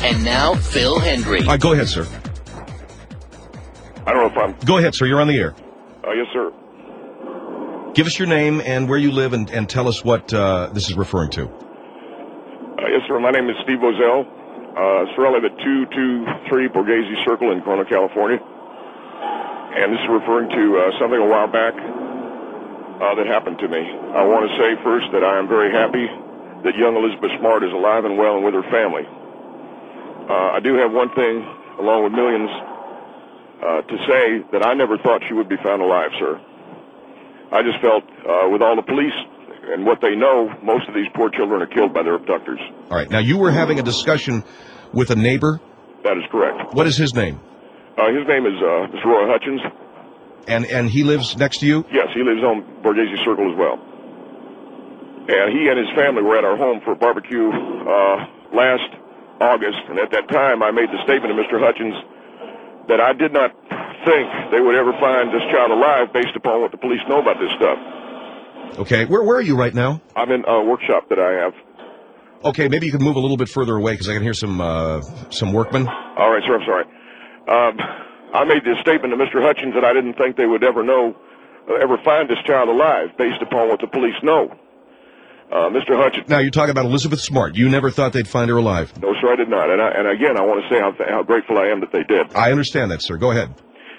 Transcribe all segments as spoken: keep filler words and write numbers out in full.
And now, Phil Hendry. All right, go ahead, sir. I don't know if I'm... Go ahead, sir. You're on the air. Uh, yes, sir. Give us your name and where you live and, and tell us what uh, this is referring to. Uh, yes, sir. My name is Steve Bozell. Uh, sir, I live at two two three Borghese Circle in Corona, California. And this is referring to uh, something a while back uh, that happened to me. I want to say first that I am very happy that young Elizabeth Smart is alive and well and with her family. Uh, I do have one thing, along with millions, uh, to say that I never thought she would be found alive, sir. I just felt, uh, with all the police and what they know, most of these poor children are killed by their abductors. All right. Now, you were having a discussion with a neighbor? That is correct. What is his name? Uh, his name is uh, Mister Roy Hutchins. And and he lives next to you? Yes, he lives on Borghese Circle as well. And he and his family were at our home for a barbecue uh, last August. And at that time, I made the statement to Mister Hutchins that I did not think they would ever find this child alive based upon what the police know about this stuff. Okay. Where where are you right now? I'm in a workshop that I have. Okay, maybe you can move a little bit further away because I can hear some uh, some workmen. All right, sir, I'm sorry. Um, I made this statement to Mister Hutchins that I didn't think they would ever know, uh, ever find this child alive based upon what the police know. Uh, Mister Hutchins. Now, you're talking about Elizabeth Smart. You never thought they'd find her alive. No, sir, I did not. And, I, and again, I want to say how, how grateful I am that they did. I understand that, sir. Go ahead.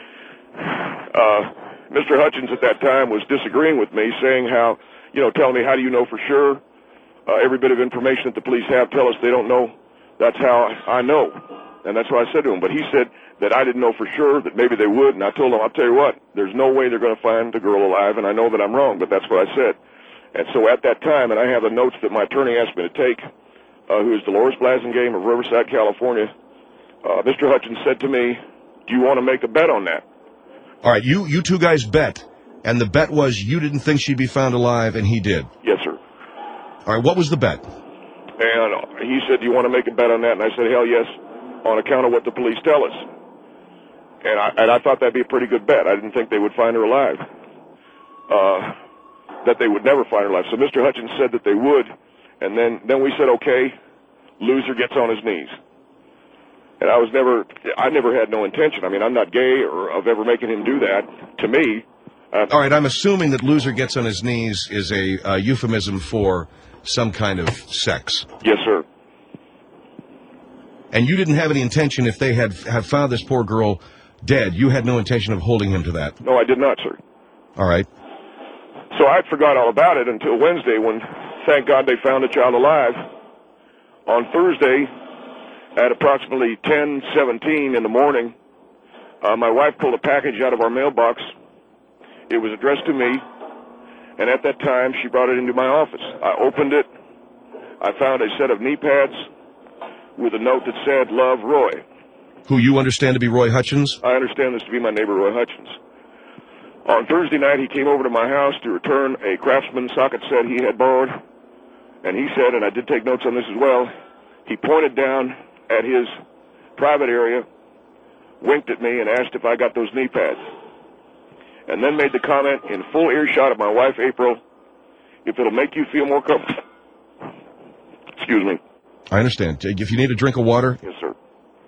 Uh, Mister Hutchins at that time was disagreeing with me, saying how, you know, telling me, how do you know for sure? Uh, every bit of information that the police have tell us they don't know. That's how I know. And that's what I said to him. But he said that I didn't know for sure, that maybe they would. And I told him, I'll tell you what, there's no way they're going to find the girl alive. And I know that I'm wrong, but that's what I said. And so at that time, and I have the notes that my attorney asked me to take, uh, who is Dolores Blasingame of Riverside, California, uh, Mister Hutchins said to me, do you want to make a bet on that? All right, you, you two guys bet, and the bet was you didn't think she'd be found alive, and he did. Yes, sir. All right, what was the bet? And he said, do you want to make a bet on that? And I said, hell yes, on account of what the police tell us. And I, and I thought that'd be a pretty good bet. I didn't think they would find her alive. Uh, that they would never find her alive. So Mister Hutchins said that they would, and then, then we said, okay, loser gets on his knees. And I was never, I never had no intention. I mean, I'm not gay or of ever making him do that to me. Uh, All right, I'm assuming that loser gets on his knees is a uh, euphemism for some kind of sex. Yes, sir. And you didn't have any intention, if they had have found this poor girl dead, you had no intention of holding him to that. No, I did not, sir. All right. So I forgot all about it until Wednesday when, thank God, they found the child alive. On Thursday, at approximately ten seventeen in the morning, uh, my wife pulled a package out of our mailbox. It was addressed to me, and at that time, she brought it into my office. I opened it. I found a set of knee pads with a note that said, Love, Roy. Who you understand to be Roy Hutchins? I understand this to be my neighbor, Roy Hutchins. On Thursday night, he came over to my house to return a Craftsman socket set he had borrowed, and he said, and I did take notes on this as well, he pointed down at his private area, winked at me, and asked if I got those knee pads, and then made the comment in full earshot of my wife, April, if it'll make you feel more comfortable. Excuse me. I understand. If you need a drink of water? Yes, sir.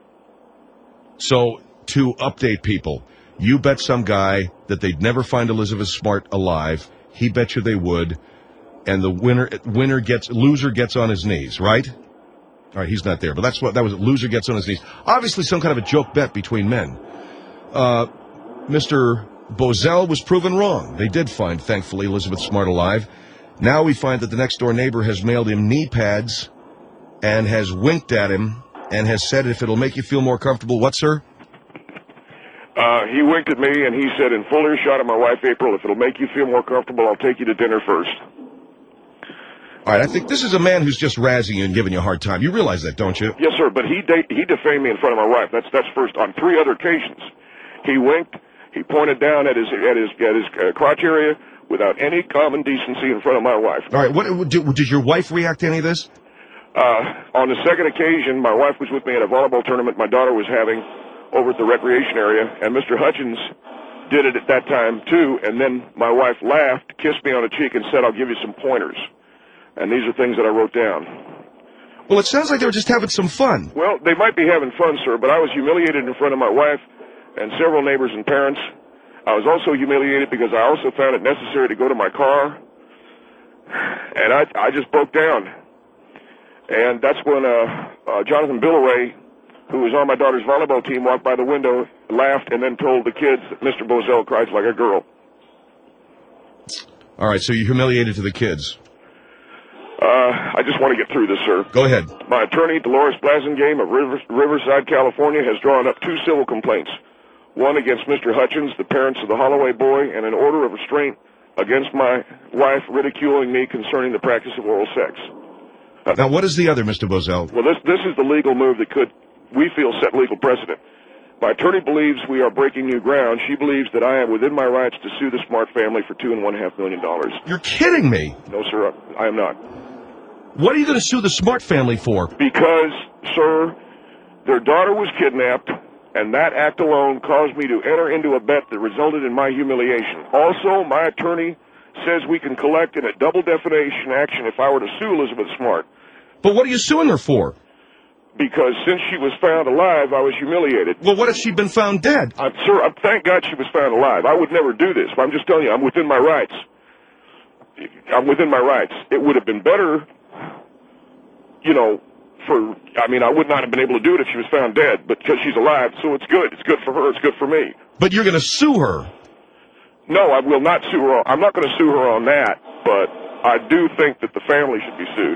So, to update people, you bet some guy that they'd never find Elizabeth Smart alive. He bet you they would. And the winner winner gets, loser gets on his knees, right? All right, he's not there, but that's what, that was it. Loser gets on his knees. Obviously some kind of a joke bet between men. Uh, Mister Bozell was proven wrong. They did find, thankfully, Elizabeth Smart alive. Now we find that the next door neighbor has mailed him knee pads and has winked at him and has said, if it'll make you feel more comfortable, what, sir? Uh, he winked at me, and he said, in full earshot of my wife, April, if it'll make you feel more comfortable, I'll take you to dinner first. All right, I think this is a man who's just razzing you and giving you a hard time. You realize that, don't you? Yes, sir, but he de- he defamed me in front of my wife. That's that's first. On three other occasions, he winked, he pointed down at his at his, at his uh, crotch area without any common decency in front of my wife. All right, what did, did your wife react to any of this? Uh, on the second occasion, my wife was with me at a volleyball tournament my daughter was having over at the recreation area, and Mister Hutchins did it at that time, too, and then my wife laughed, kissed me on the cheek, and said, I'll give you some pointers. And these are things that I wrote down. Well, it sounds like they were just having some fun. Well, they might be having fun, sir, but I was humiliated in front of my wife and several neighbors and parents. I was also humiliated because I also found it necessary to go to my car, and I, I just broke down. And that's when uh, uh, Jonathan Billaway, who was on my daughter's volleyball team, walked by the window, laughed, and then told the kids that Mister Bozell cries like a girl. All right, so you're humiliated to the kids. Uh, I just want to get through this, sir. Go ahead. My attorney, Dolores Blasingame of River, Riverside, California, has drawn up two civil complaints. One against Mister Hutchins, the parents of the Holloway boy, and an order of restraint against my wife ridiculing me concerning the practice of oral sex. Uh, now, what is the other, Mister Bozell? Well, this, this is the legal move that could, we feel, set legal precedent. My attorney believes we are breaking new ground. She believes that I am within my rights to sue the Smart family for two and one half million dollars. You're kidding me. No, sir, I am not. What are you going to sue the Smart family for? Because, sir, their daughter was kidnapped, and that act alone caused me to enter into a bet that resulted in my humiliation. Also, my attorney says we can collect in a double defamation action if I were to sue Elizabeth Smart. But what are you suing her for? Because since she was found alive, I was humiliated. Well, what if she'd been found dead? I'm, sir, I'm, thank God she was found alive. I would never do this, but I'm just telling you, I'm within my rights. I'm within my rights. It would have been better, you know, for, I mean, I would not have been able to do it if she was found dead, but because she's alive, so it's good. It's good for her. It's good for me. But you're going to sue her. No, I will not sue her. I'm not going to sue her on that, but I do think that the family should be sued.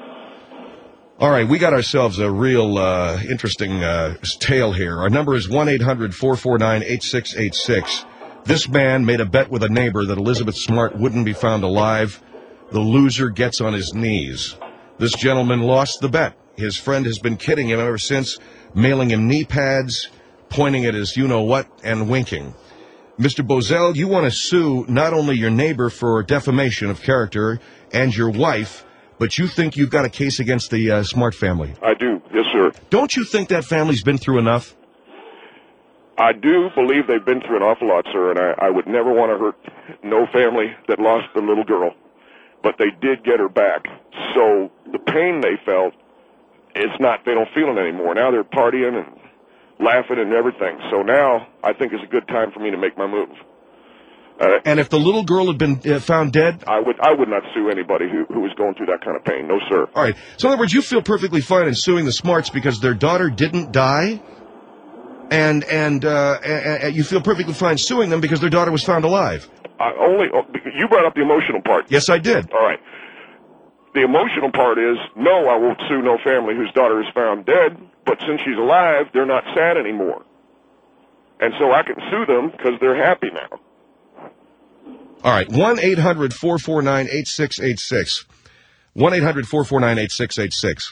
All right, we got ourselves a real uh, interesting uh, tale here. Our number is one eight hundred four four nine eight six eight six. This man made a bet with a neighbor that Elizabeth Smart wouldn't be found alive. The loser gets on his knees. This gentleman lost the bet. His friend has been kidding him ever since, mailing him knee pads, pointing at his you-know-what, and winking. Mister Bozell, you want to sue not only your neighbor for defamation of character and your wife, but you think you've got a case against the uh, Smart family. I do, yes, sir. Don't you think that family's been through enough? I do believe they've been through an awful lot, sir, and I, I would never want to hurt no family that lost a little girl. But they did get her back. So the pain they felt, it's not, they don't feel it anymore. Now they're partying and laughing and everything. So now I think it's a good time for me to make my move. Uh, and if the little girl had been uh, found dead? I would I would not sue anybody who, who was going through that kind of pain. No, sir. All right. So in other words, you feel perfectly fine in suing the Smarts because their daughter didn't die? And and uh, a, a, you feel perfectly fine suing them because their daughter was found alive? I only you brought up the emotional part. Yes, I did. All right. The emotional part is, no, I won't sue no family whose daughter is found dead, but since she's alive, they're not sad anymore. And so I can sue them because they're happy now. All right, one eight hundred four four nine eight six eight six. one eight hundred four four nine eight six eight six.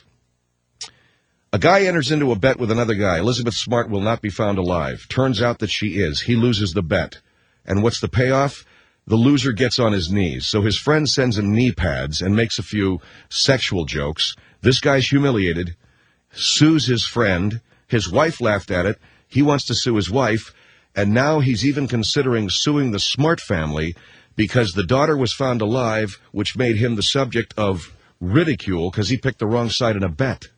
A guy enters into a bet with another guy. Elizabeth Smart will not be found alive. Turns out that she is. He loses the bet. And what's the payoff? The loser gets on his knees. So his friend sends him knee pads and makes a few sexual jokes. This guy's humiliated, sues his friend. His wife laughed at it. He wants to sue his wife. And now he's even considering suing the Smart family because the daughter was found alive, which made him the subject of ridicule because he picked the wrong side in a bet.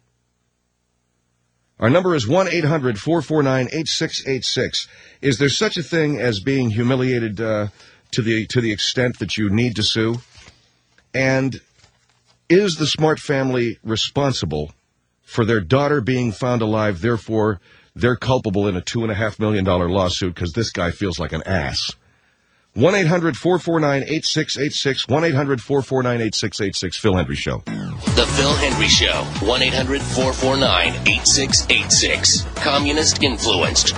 Our number is one eight hundred four four nine eight six eight six. Is there such a thing as being humiliated uh, to the to the extent that you need to sue? And is the Smart family responsible for their daughter being found alive, therefore they're culpable in a two point five million dollars lawsuit because this guy feels like an ass? one eight hundred four four nine eight six eight six. one eight hundred four four nine eight six eight six. Phil Hendry Show. The Phil Hendry Show. one eight hundred four four nine eight six eight six. Communist influenced.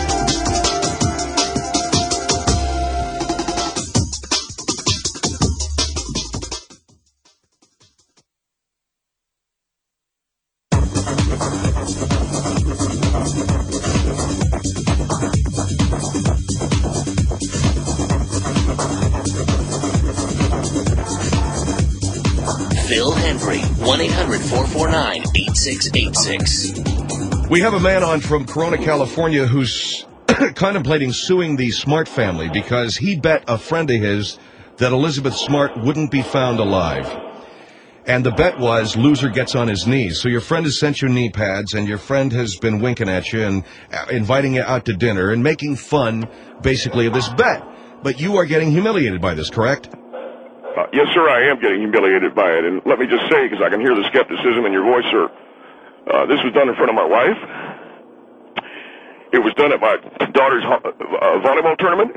Phil Hendry, one eight hundred four four nine eight six eight six. We have a man on from Corona, California, who's contemplating suing the Smart family because he bet a friend of his that Elizabeth Smart wouldn't be found alive. And the bet was loser gets on his knees. So your friend has sent you knee pads, and your friend has been winking at you and uh, inviting you out to dinner and making fun, basically, of this bet. But you are getting humiliated by this, correct? Uh, yes, sir, I am getting humiliated by it. And let me just say, because I can hear the skepticism in your voice, sir, uh, this was done in front of my wife. It was done at my daughter's uh, volleyball tournament.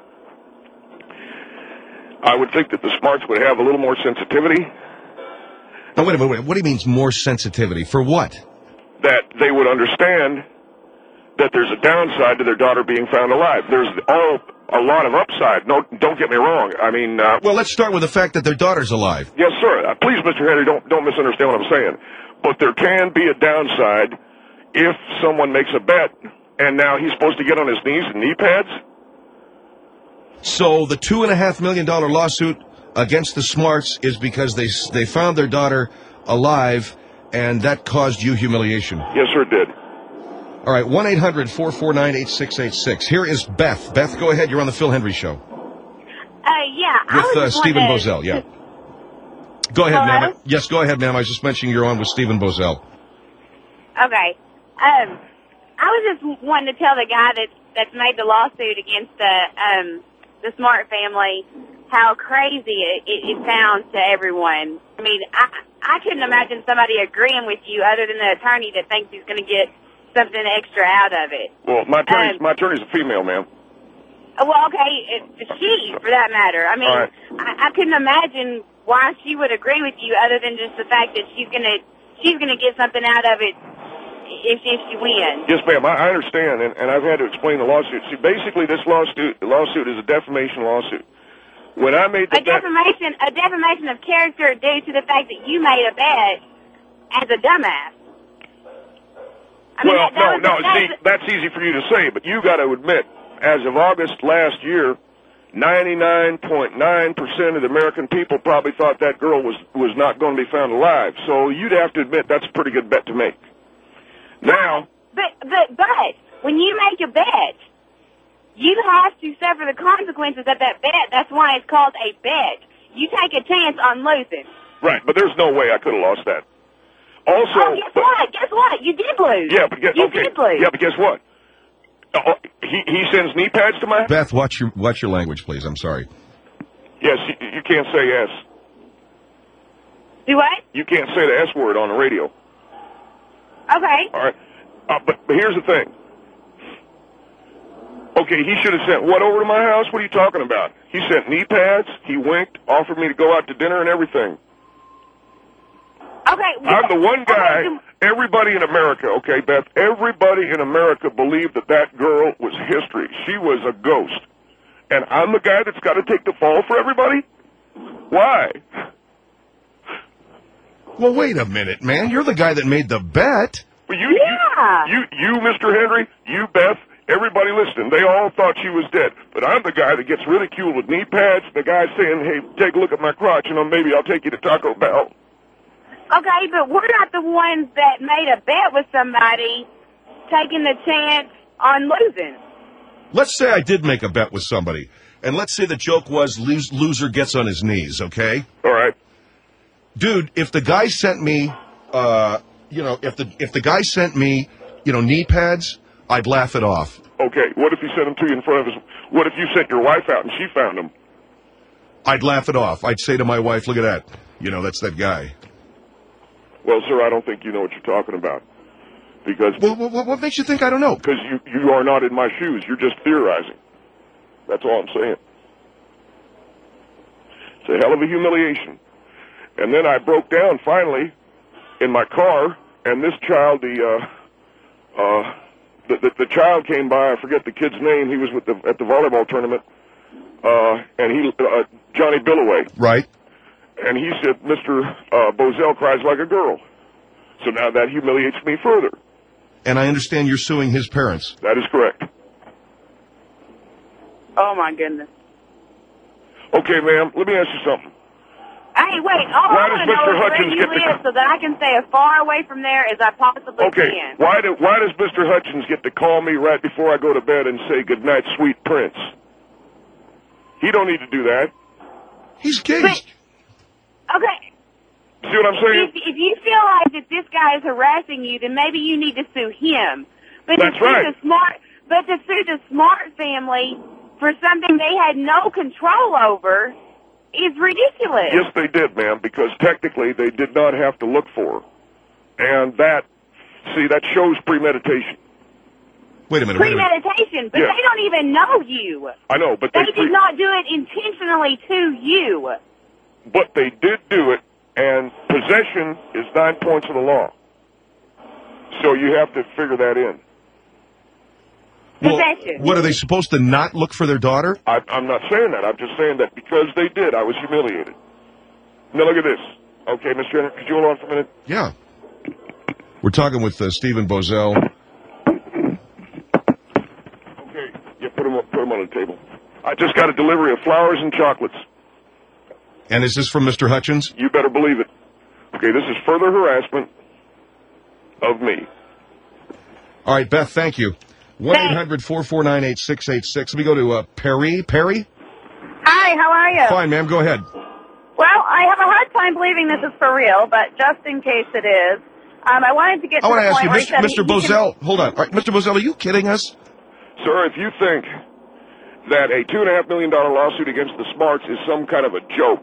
I would think that the smarts would have a little more sensitivity. Now, wait a minute. Wait, what do you mean more sensitivity? For what? That they would understand that there's a downside to their daughter being found alive. There's all a lot of upside. No, don't get me wrong. I mean, uh, well, let's start with the fact that their daughter's alive. Yes, sir. Uh, please, Mister Henry, don't don't misunderstand what I'm saying. But there can be a downside if someone makes a bet, and now he's supposed to get on his knees and knee pads. So the two and a half million dollar lawsuit against the Smarts is because they they found their daughter alive, and that caused you humiliation. Yes, sir, it did. All right, one eight hundred four four nine eight six eight six. Here is Beth. Beth, go ahead. You're on the Phil Henry Show. Uh, yeah. I With was uh, just Stephen wanting Bozell, to- yeah. Go ahead, Hello? ma'am. Yes, go ahead, ma'am. I was just mentioning you're on with Stephen Bozell. Okay. Um, I was just wanting to tell the guy that that's made the lawsuit against the um the Smart family how crazy it, it, it sounds to everyone. I mean, I I couldn't imagine somebody agreeing with you other than the attorney that thinks he's going to get something extra out of it. Well, my attorney's, Um, my attorney's a female, ma'am. Uh, Well, okay, it's she, for that matter. I mean, All right. I, I couldn't imagine why she would agree with you other than just the fact that she's gonna she's gonna get something out of it if if she wins. Yes, ma'am. I, I understand, and, and I've had to explain the lawsuit. See, basically, this lawsuit lawsuit is a defamation lawsuit. When I made the A defamation, a defamation of character due to the fact that you made a bet as a dumbass. I mean, well, that, that no, was, no. that See, was- that's easy for you to say, but you got to admit, as of August last year, ninety-nine point nine percent of the American people probably thought that girl was was not going to be found alive. So you'd have to admit that's a pretty good bet to make. Now, But, but, but, when you make a bet, you have to suffer the consequences of that bet. That's why it's called a bet. You take a chance on losing. right, but there's no way I could have lost that. Also, Oh, guess but- what? Guess what? You did lose. Yeah, but guess, you okay. did lose. Yeah, but guess what? Uh, he he sends knee pads to my. Beth, watch your watch your language, please. I'm sorry. Yes, you, you can't say yes. Do what? You can't say the S word on the radio. Okay. All right, uh, but, but here's the thing. Okay, he should have sent what over to my house? What are you talking about? He sent knee pads. He winked, offered me to go out to dinner and everything. Okay. I'm the one guy. Okay, Everybody in America, okay, Beth. Everybody in America believed that that girl was history. She was a ghost, and I'm the guy that's got to take the fall for everybody. Why? Well, wait a minute, man. You're the guy that made the bet. Well, you, Yeah. you, you, you, Mister Henry, you, Beth, everybody listening, they all thought she was dead. But I'm the guy that gets ridiculed with knee pads. The guy saying, hey, take a look at my crotch, you know, maybe I'll take you to Taco Bell. Okay, but we're not the ones that made a bet with somebody taking the chance on losing. Let's say I did make a bet with somebody, and let's say the joke was lose, loser gets on his knees, okay? All right. Dude, if the guy sent me, uh, you know, if the if the guy sent me, you know, knee pads, I'd laugh it off. Okay, what if he sent them to you in front of his... What if you sent your wife out and she found them? I'd laugh it off. I'd say to my wife, look at that. You know, that's that guy. Well, sir, I don't think you know what you're talking about. Because Well, what, what makes you think I don't know? because you, you are not in my shoes. You're just theorizing. That's all I'm saying. It's a hell of a humiliation. And then I broke down finally in my car, and this child, the uh, uh, the, the the child came by. I forget the kid's name. He was with the at the volleyball tournament, uh, and he uh, Johnny Billaway. Right? And he said, Mister Uh, Bozell cries like a girl. So now that humiliates me further. And I understand you're suing his parents. That is correct. Oh, my goodness. Okay, ma'am, let me ask you something. Hey, wait. All Why I does want to Mister know is where Hutchins you get the- live so that I can stay as far away from there as I possibly Okay, can. why do why does Mister Hutchins get to call me right before I go to bed and say goodnight, sweet prince? He don't need to do that. He's gay. But- Okay. See what I'm saying? If, if you feel like that this guy is harassing you, then maybe you need to sue him. But That's to sue right. the smart, but to sue the Smart family for something they had no control over is ridiculous. Yes, they did, ma'am, because technically they did not have to look for her. And that, see, that shows premeditation. Wait a minute. Wait a minute. Premeditation, but Yeah. they don't even know you. I know, but they, They pre- did not do it intentionally to you. but they did do it, and possession is nine points of the law. So you have to figure that in. Well, Possession. what, are they supposed to not look for their daughter? I, I'm not saying that. I'm just saying that because they did, I was humiliated. Now look at this. Okay, Mister Jenner, could you hold on for a minute? Yeah. We're talking with uh, Stephen Bozell. Okay, yeah, put them, put them on the table. I just got a delivery of flowers and chocolates. And is this from Mister Hutchins? You better believe it. Okay, this is further harassment of me. All right, Beth, thank you. one eight hundred four four nine eight six eight six. Let me go to uh, Perry. Perry? Hi, how are you? Fine, ma'am. Go ahead. Well, I have a hard time believing this is for real, but just in case it is, um, I wanted to get I to want the to ask point you, where he Mister said Mister he- he can- Bozell, hold on. All right, Mister Bozell, are you kidding us? Sir, if you think that a two and a half million dollar lawsuit against the Smarts is some kind of a joke,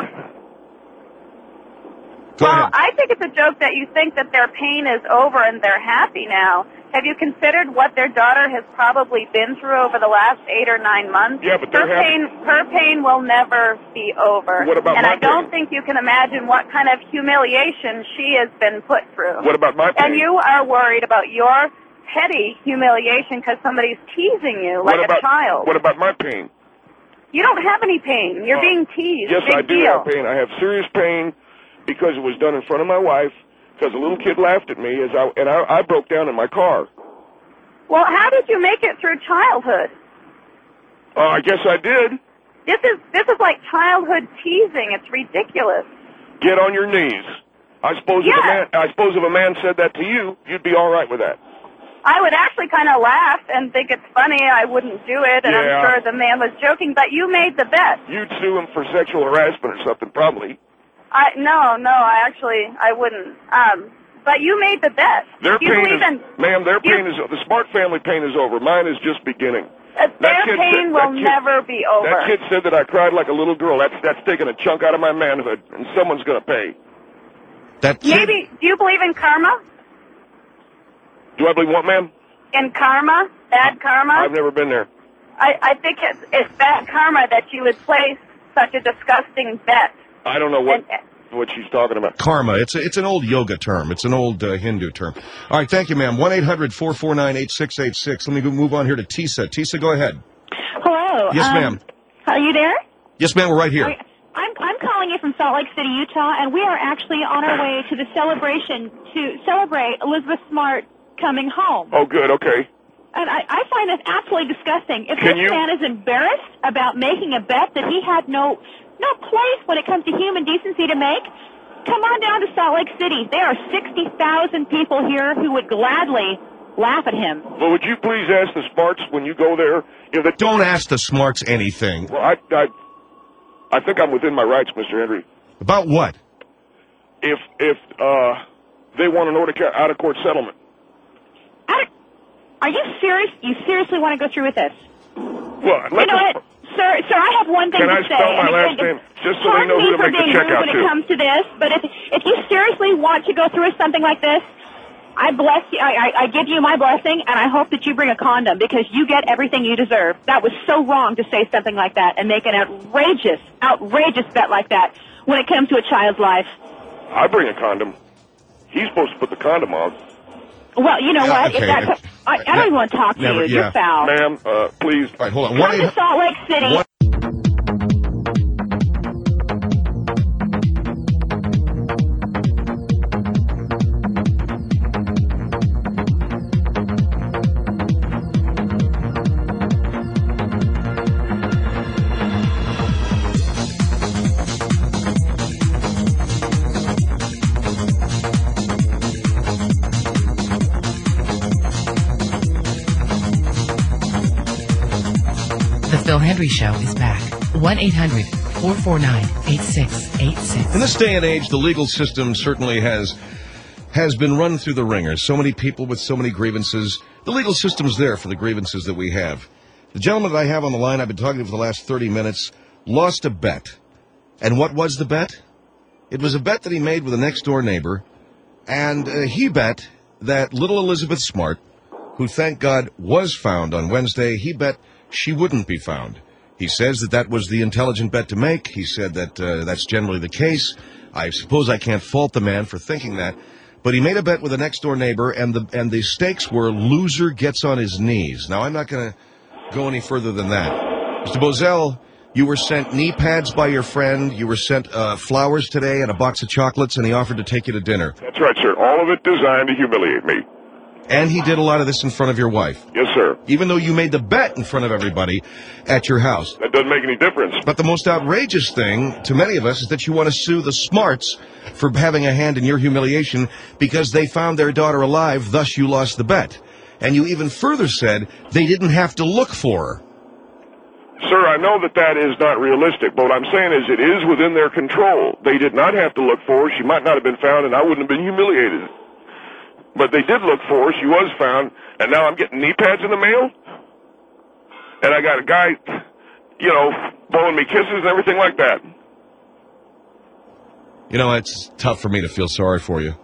Go Well, ahead. I think it's a joke that you think that their pain is over and they're happy now. Have you considered what their daughter has probably been through over the last eight or nine months? Yeah, but her they're happy. pain, her pain will never be over. What about and my I don't pain? think you can imagine what kind of humiliation she has been put through. what about my pain? And you are worried about your petty humiliation because somebody's teasing you like what about, a child. What about my pain? You don't have any pain. You're Uh, being teased. Yes, Big I do deal. have pain. I have serious pain because it was done in front of my wife, because a little kid laughed at me, as I and I, I broke down in my car. Well, how did you make it through childhood? Uh, I guess I did. This is this is like childhood teasing. It's ridiculous. Get on your knees. I suppose if a Yeah. man, I suppose if a man said that to you, you'd be all right with that. I would actually kind of laugh and think it's funny. I wouldn't do it, and Yeah. I'm sure the man was joking. But you made the bet. You'd sue him for sexual harassment or something, probably. I no, no. I actually I wouldn't. Um, but you made the bet. Their you pain believe is, in, ma'am, their you- pain is, the Smart family pain is over. Mine is just beginning. uh, that their kid pain said- will that kid- never be over. That kid said that I cried like a little girl. That's that's taking a chunk out of my manhood, and someone's going to pay. That kid, Maybe. Do you believe in karma? Do I believe what, ma'am? In karma, bad karma. I've never been there. I, I think it's, it's bad karma that you would place such a disgusting bet. I don't know what And- what she's talking about. karma. It's a, it's an old yoga term. It's an old uh, Hindu term. All right, thank you, ma'am. one eight hundred four four nine eight six eight six. Let me go move on here to Tisa. Tisa, go ahead. Hello. Yes, um, ma'am. Are you there? Yes, ma'am, we're right here. I'm I'm calling you from Salt Lake City, Utah, and we are actually on our way to the celebration to celebrate Elizabeth Smart coming home. Oh, good. Okay. And I, I find this absolutely disgusting. If Can this you- man is embarrassed about making a bet that he had no no place when it comes to human decency to make, come on down to Salt Lake City. There are sixty thousand people here who would gladly laugh at him. Well, would you please ask the Smarts when you go there if they Don't ask the smarts anything. Well, I I I think I'm within my rights, Mister Henry. About what? If if uh they want an out of court settlement. I don't- Are you serious? You seriously want to go through with this? Well, You let know the- what, sir? Sir, I have one thing Can to I say. spell my and last again, name just so they pardon know who me to for make the being check rude out when to? it comes to this, but if if you seriously want to go through with something like this, I bless you. I, I, I give you my blessing, and I hope that you bring a condom because you get everything you deserve. That was so wrong to say something like that and make an outrageous, outrageous bet like that when it comes to a child's life. I bring a condom. He's supposed to put the condom on. Well, you know Yeah, what? okay. If that, I, I don't even want to talk to Never- you. yeah. You're foul. Ma'am, uh, please. All right, hold on. Come to one Salt Lake City. What- The Phil Hendry Show is back. one eight hundred four four nine, eight six eight six. In this day and age, the legal system certainly has has been run through the ringer. So many people with so many grievances. The legal system's there for the grievances that we have. The gentleman that I have on the line, I've been talking to for the last thirty minutes, lost a bet. And what was the bet? It was a bet that he made with a next-door neighbor, and uh, he bet that little Elizabeth Smart, who, thank God, was found on Wednesday, he bet she wouldn't be found. He says that that was the intelligent bet to make. He said that uh, that's generally the case. I suppose I can't fault the man for thinking that. But he made a bet with a next-door neighbor, and the and the stakes were loser gets on his knees. Now, I'm not going to go any further than that. Mister Bozell, you were sent knee pads by your friend. You were sent uh, flowers today and a box of chocolates, and he offered to take you to dinner. That's right, sir. All of it designed to humiliate me. And he did a lot of this in front of your wife. Yes, sir. Even though you made the bet in front of everybody at your house. That doesn't make any difference. But the most outrageous thing to many of us is that you want to sue the Smarts for having a hand in your humiliation because they found their daughter alive, thus you lost the bet. And you even further said they didn't have to look for her. Sir, I know that that is not realistic, but what I'm saying is it is within their control. They did not have to look for her. She might not have been found, and I wouldn't have been humiliated. But they did look for her. She was found, and now I'm getting knee pads in the mail? And I got a guy, you know, blowing me kisses and everything like that. You know, it's tough for me to feel sorry for you.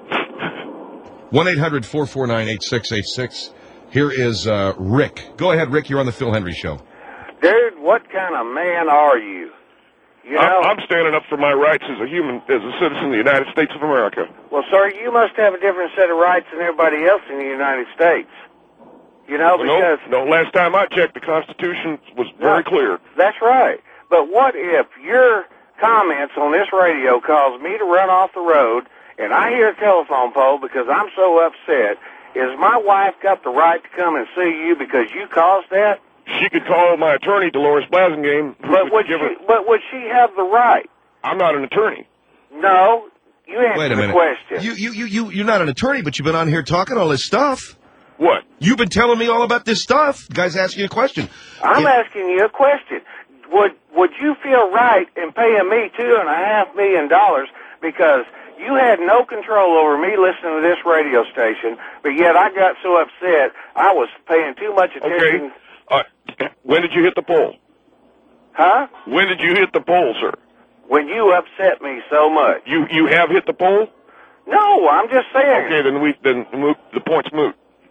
one eight hundred four four nine eight six eight six. Here is uh, Rick. Go ahead, Rick. You're on the Phil Hendry Show. Dude, what kind of man are you? You know, I'm, I'm standing up for my rights as a human, as a citizen of the United States of America. well, sir, you must have a different set of rights than everybody else in the United States. You know, No, because... no, last time I checked, the Constitution was very No, clear. That's right. But what if your comments on this radio cause me to run off the road and I hear a telephone pole because I'm so upset? Is my wife got the right to come and sue you because you caused that? She could call my attorney, Dolores Blasingame. who But would give she, her, but would she have the right? I'm not an attorney. No. You answer Wait a the minute. question. You, you, you, you, you're not an attorney, but you've been on here talking all this stuff. What? You've been telling me all about this stuff. The guy's asking you a question. I'm If- asking you a question. Would would you feel right in paying me two and a half million dollars because you had no control over me listening to this radio station, but yet I got so upset I was paying too much attention. Okay. Uh, when did you hit the pole? Huh? When did you hit the pole, sir? When you upset me so much. You you have hit the pole? No, I'm just saying. Okay, then we then moot, the point's moot.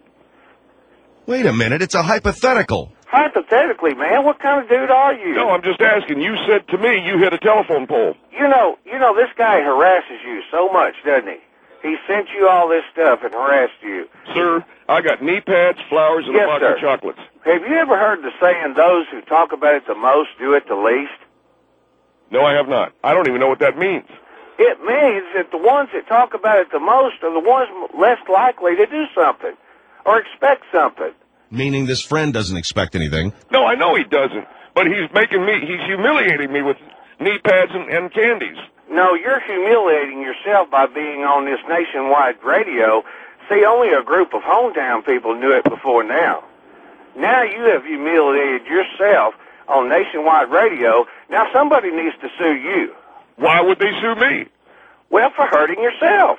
Wait a minute. It's a hypothetical. Hypothetically, man, what kind of dude are you? No, I'm just asking. You said to me you hit a telephone pole. You know, you know, this guy harasses you so much, doesn't he? He sent you all this stuff and harassed you. Sir, I got knee pads, flowers, and Yes, a box sir. of chocolates. Have you ever heard the saying, those who talk about it the most do it the least? No, I have not. I don't even know what that means. It means that the ones that talk about it the most are the ones less likely to do something or expect something. Meaning this friend doesn't expect anything. No, I know he doesn't. But he's making me, he's humiliating me with knee pads and, and candies. No, you're humiliating yourself by being on this nationwide radio. See, only a group of hometown people knew it before now. Now you have humiliated yourself on nationwide radio. Now somebody needs to sue you. Why would they sue me? Well, for hurting yourself.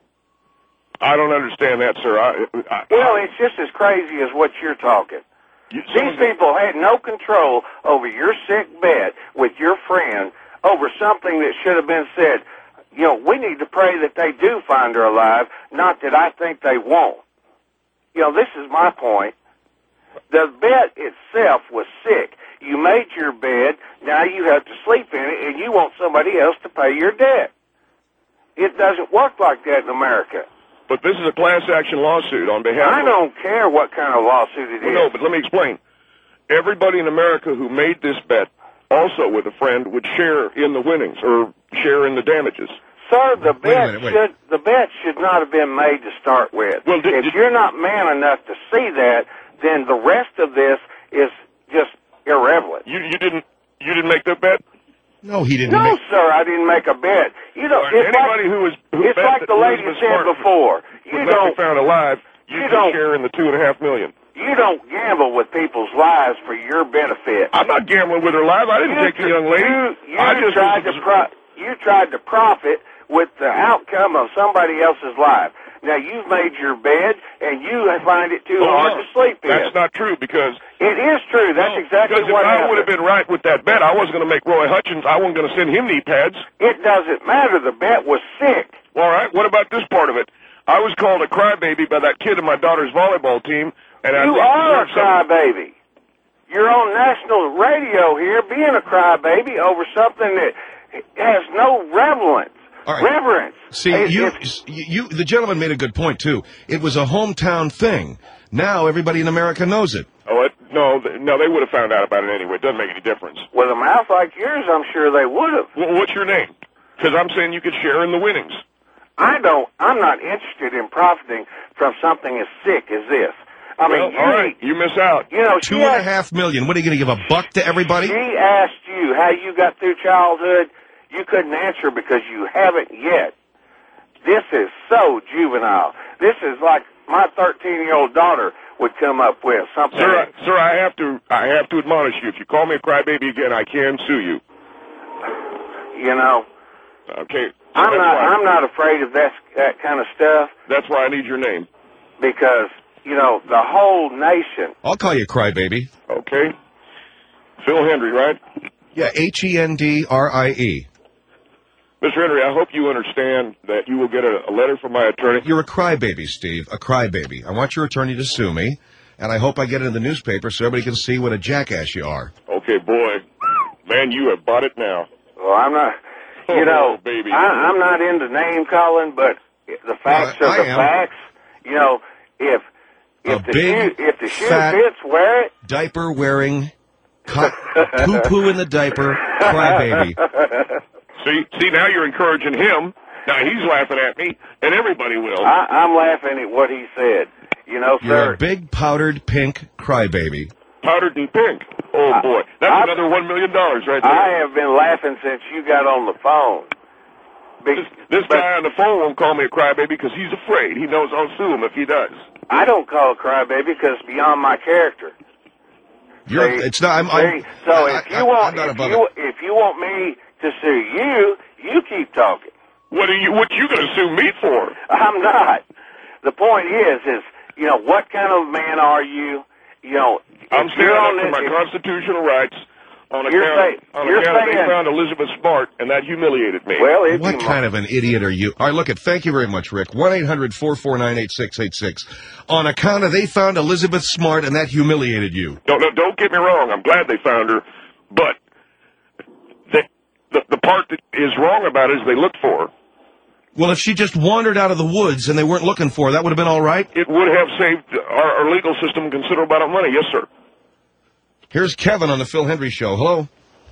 I don't understand that, sir. I, I, Well, I, it's just as crazy as what you're talking. you, These people had no control over your sick bed with your friend over something that should have been said. You know, we need to pray that they do find her alive, not that I think they won't. You know, this is my point. The bed itself was sick. You made your bed, now you have to sleep in it, and you want somebody else to pay your debt. It doesn't work like that in America. But this is a class action lawsuit on behalf I of... don't care what kind of lawsuit it Well, is. no, but let me explain. Everybody in America who made this bet, also with a friend, would share in the winnings or share in the damages. Sir, the Wait a bet minute, wait. should the bet should not have been made to start with. Well, did- if did- you're not man enough to see that, then the rest of this is just irrelevant. You you didn't you didn't make that bet? No, he didn't. No, make... sir, I didn't make a bet. You know, Or it's anybody like, who was who it's bet like that the lady Elizabeth said Smart before. would You not don't be found alive, you, you could don't- share in the two and a half million. You don't gamble with people's lives for your benefit. I'm not gambling with her life. I didn't You take the young lady. You, you I just tried was, to pro- you tried to profit with the outcome of somebody else's life. Now, you've made your bed, and you find it too Oh, hard no. to sleep in. That's not true because It is true. That's no, exactly because what if I happened. would have been right with that bet, I wasn't going to make Roy Hutchins. I wasn't going to send him knee pads. It doesn't matter. The bet was sick. All right. What about this part of it? I was called a crybaby by that kid in my daughter's volleyball team, and I You think are a deserve something. crybaby. You're on national radio here being a crybaby over something that has no relevance. All right. Reverence. See, It- you, it's- you, the gentleman made a good point too. It was a hometown thing. Now everybody in America knows it. Oh, it, no, th- no, they would have found out about it anyway. It doesn't make any difference. With a mouth like yours, I'm sure they would have. Well, what's your name? Because I'm saying you could share in the winnings. I don't. I'm not interested in profiting from something as sick as this. I well, mean, you, all right, you miss out. you know, Two she and a asked, half million. What are you going to give a buck to everybody? she asked you how you got through childhood. You couldn't answer because you haven't yet. This is so juvenile. This is like my thirteen-year-old daughter would come up with something. Sir, I, sir, I have to, I have to admonish you. If you call me a crybaby again, I can sue you. You know, Okay. so I'm that's not. why, I'm not afraid of that that kind of stuff That's why I need your name. because you know the whole nation. I'll call you crybaby. Okay. Phil Hendry, right? Yeah, H E N D R I E. Mister Henry, I hope you understand that you will get a, a letter from my attorney. You're a crybaby, Steve. A crybaby. I want your attorney to sue me, and I hope I get it in the newspaper so everybody can see what a jackass you are. Okay, boy. Man, you have bought it now. Well, I'm not. Oh, You know, baby. I, I'm not into name calling, but the facts Well, are I the am. facts. You know, if if A the big, shoe if the shoe fat- fits, wear it. Diaper wearing, co- poo-poo in the diaper, crybaby. See, see, now you're encouraging him. Now he's laughing at me, and everybody will. I, I'm laughing at what he said. You know, You're sir. a big powdered pink crybaby. Powdered and pink. Oh, I- boy. That's I- another one million dollars right there. I have been laughing since you got on the phone. Be- This, this but guy on the phone won't call me a crybaby because he's afraid. He knows I'll sue him if he does. I don't call it crybaby because it's beyond my character. You're, See? it's not. I'm. I'm See? So I, if you I, want, I'm not if above you, it. if you want me to sue you, you keep talking. What are you? What you going to sue me for? I'm not. The point is, is you know what kind of man are you? You know, I'm if you're standing up on for this, my if- constitutional rights on You're account, saying- on you're account they saying- found Elizabeth Smart, and that humiliated me. well, if What you kind of an idiot are you? All right, look, it. Thank you very much, Rick. one eight hundred four four nine eight six eight six. On account of they found Elizabeth Smart and that humiliated you. Don't, no, don't get me wrong. I'm glad they found her, but the, the the part that is wrong about it is they looked for her. Well, if she just wandered out of the woods and they weren't looking for her, that would have been all right. It would have saved our, our legal system considerable amount of money. Yes, sir. Here's Kevin on the Phil Hendry Show. Hello.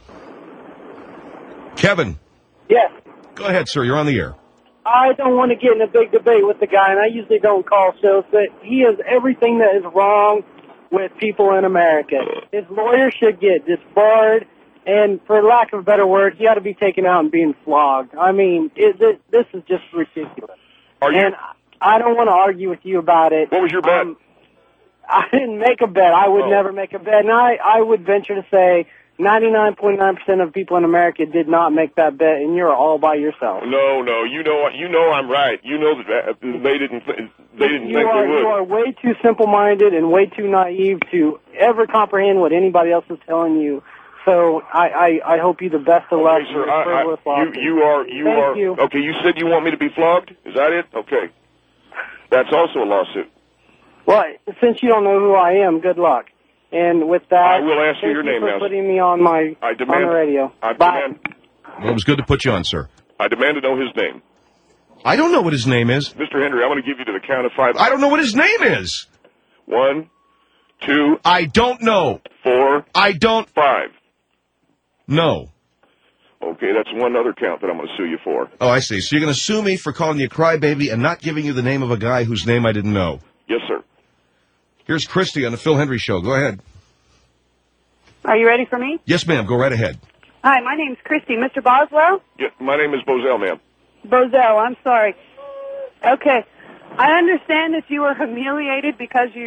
Kevin. Yes. Go ahead, sir. You're on the air. I don't want to get in a big debate with the guy, and I usually don't call shows, but he has everything that is wrong with people in America. His lawyer should get disbarred, and for lack of a better word, he ought to be taken out and being flogged. I mean, it, this, this is just ridiculous. Are you? And I don't want to argue with you about it. What was your bet? Um, I didn't make a bet. I would Oh. never make a bet, and I, I would venture to say ninety-nine point nine percent of people in America did not make that bet, and you're all by yourself. No, no. You know, you know, I'm right. You know that they didn't. They didn't you think are, they would. You are way too simple-minded and way too naive to ever comprehend what anybody else is telling you. So I, I, I hope you the best of luck. Okay, in sir. your I, frivolous I, you, lawsuit. you are. You Thank are. you. Okay. You said you want me to be flogged. Is that it? Okay. That's also a lawsuit. Well, since you don't know who I am, good luck. And with that, I will ask you thank your name for now. putting me on my I demand. on the radio. I Bye. demand. Well, it was good to put you on, sir. I demand to know his name, I don't know what his name is. Mister Henry. I'm going to give you to the count of five. I don't know what his name is. One, two, I don't know. four, I don't five. know. Okay, that's one other count that I'm going to sue you for. Oh, I see. So you're going to sue me for calling you a crybaby and not giving you the name of a guy whose name I didn't know. Yes, sir. Here's Christy on the Phil Hendry Show. Go ahead. Are you ready for me? Yes, ma'am. Go right ahead. Hi, my name's Christy. Mister Boswell? Yeah, my name is Bozell, ma'am. Bozell, I'm sorry. Okay. I understand that you were humiliated because you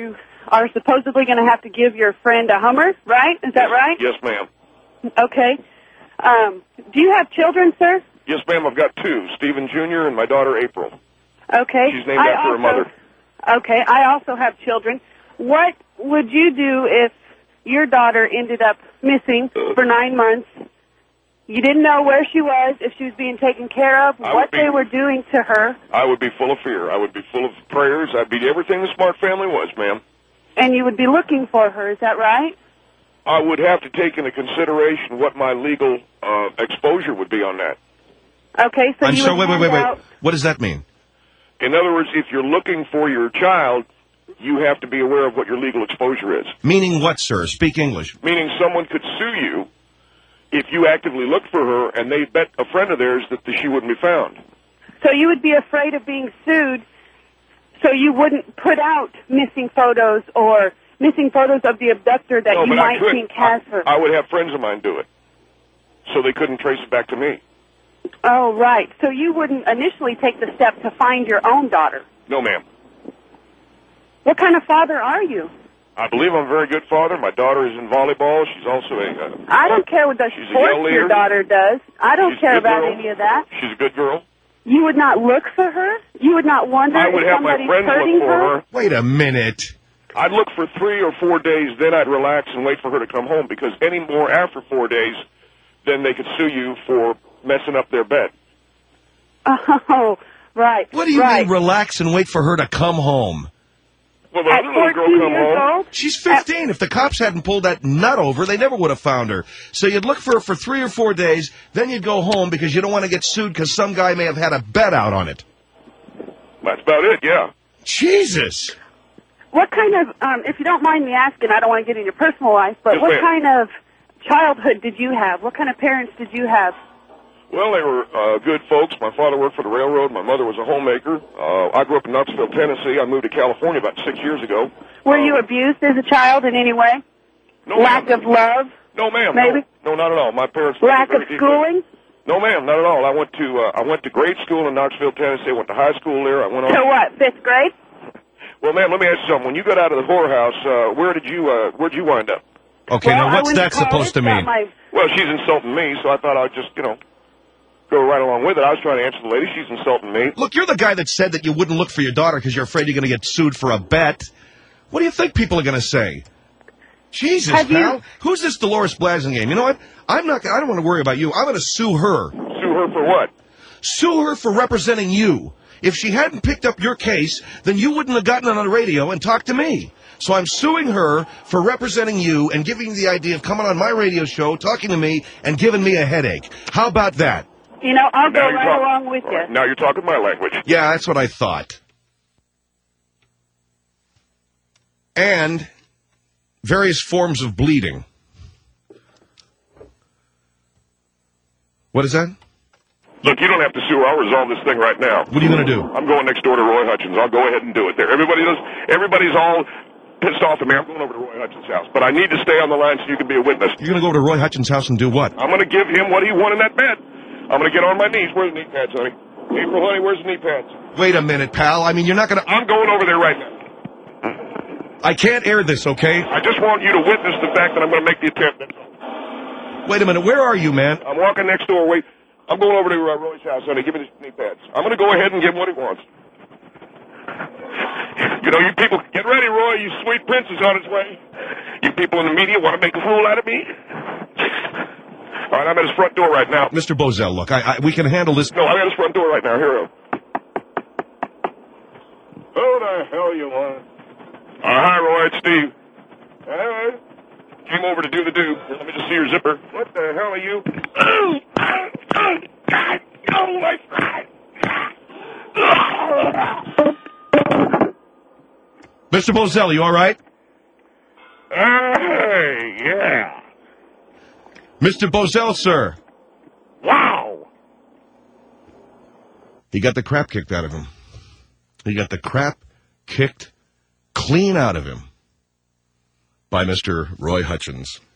are supposedly going to have to give your friend a Hummer, right? Is that right? Yes, ma'am. Okay. Um, do you have children, sir? Yes, ma'am. I've got two, Stephen Junior and my daughter April. Okay. She's named I after her also, mother. Okay. I also have children. What would you do if your daughter ended up missing for nine months? You didn't know where she was, if she was being taken care of, I what would be- they were doing to her, I would be full of fear. I would be full of prayers. I'd be everything the Smart family was, ma'am. and you would be looking for her. Is that right? I would have to take into consideration what my legal uh, exposure would be on that. Okay, so I'm you sorry, would wait, wait, hand wait, wait. out- What does that mean? In other words, if you're looking for your child, you have to be aware of what your legal exposure is. Meaning what, sir? Speak English. Meaning someone could sue you if you actively look for her and they bet a friend of theirs that she wouldn't be found. So you would be afraid of being sued, so you wouldn't put out missing photos or missing photos of the abductor that No, you but I might could. think has her. I, I would have friends of mine do it, so they couldn't trace it back to me. Oh, right. So you wouldn't initially take the step to find your own daughter. No, ma'am. What kind of father are you? I believe I'm a very good father. My daughter is in volleyball. She's also a... Uh, I don't care what the She's a sports yell leader. your daughter does. I don't She's a care good about girl. any of that. She's a good girl. You would not look for her? You would not wonder I would if have my somebody's friends hurting look for her. Wait a minute. I'd look for three or four days, then I'd relax and wait for her to come home, because any more after four days, then they could sue you for messing up their bet. Oh, right. What do you right. mean relax and wait for her to come home? Well, the At other little girl fourteen come years home. old? She's fifteen. If the cops hadn't pulled that nut over, they never would have found her. So you'd look for her for three or four days, then you'd go home because you don't want to get sued because some guy may have had a bet out on it. That's about it, yeah. Jesus. What kind of, um, if you don't mind me asking, I don't want to get in your personal life, but Yes, what ma'am. kind of childhood did you have? What kind of parents did you have? Well, they were uh, good folks. My father worked for the railroad. My mother was a homemaker. Uh, I grew up in Knoxville, Tennessee. I moved to California about six years ago. Were Uh, you abused as a child in any way? No, Lack ma'am. of love? No, ma'am. Maybe? No, no, not at all. My parents were Lack of very deeply- schooling? No, ma'am, not at all. I went to uh, I went to grade school in Knoxville, Tennessee. I went to high school there. I went on. So what, fifth grade? Well, ma'am, let me ask you something. When you got out of the whorehouse, uh, where did you uh, where'd you wind up? Okay, Well, now I what's went that college, supposed to got mean? my- Well, she's insulting me, so I thought I'd just, you know, go right along with it. I was trying to answer the lady. She's insulting me. Look, you're the guy that said that you wouldn't look for your daughter because you're afraid you're going to get sued for a bet. What do you think people are going to say? Jesus, Have you- pal. Who's this Dolores Blasingame? You know what? I'm not. I don't want to worry about you. I'm going to sue her. Sue her for what? Sue her for representing you. If she hadn't picked up your case, then you wouldn't have gotten on the radio and talked to me. So I'm suing her for representing you and giving you the idea of coming on my radio show, talking to me, and giving me a headache. How about that? You know, I'll go Now you're right talking- along with All you. right, now you're talking my language. Yeah, that's what I thought. And various forms of bleeding. What is that? Look, you don't have to sue her. I'll resolve this thing right now. What are you going to do? I'm going next door to Roy Hutchins. I'll go ahead and do it there. Everybody does. Everybody's all pissed off at me. I'm going over to Roy Hutchins' house, but I need to stay on the line so you can be a witness. You're going to go over to Roy Hutchins' house and do what? I'm going to give him what he won in that bet. I'm going to get on my knees. Where's the knee pads, honey? April, honey, where's the knee pads? Wait a minute, pal. I mean, you're not going to... I'm going over there right now. I can't air this, okay? I just want you to witness the fact that I'm going to make the attempt. That's all. Wait a minute. Where are you, man? I'm walking next door. Wait. I'm going over to uh, Roy's house, honey. Give me the knee pads. I'm going to go ahead and give him what he wants. You know, you people, get ready, Roy. You sweet prince is on his way. You people in the media want to make a fool out of me? All right, I'm at his front door right now. Mister Bozell, look, I, I, we can handle this. No, I'm at his front door right now. Here I am. Who the hell you want? Uh, hi, Roy. It's Steve. Uh, came over to do the do. Let me just see your zipper. What the hell are you? Oh, oh, oh, God. Oh, my God. Mister Bozell, you all right? Hey, yeah. Mister Bozell, sir. Wow. He got the crap kicked out of him. He got the crap kicked clean out of him by Mister Roy Hutchins.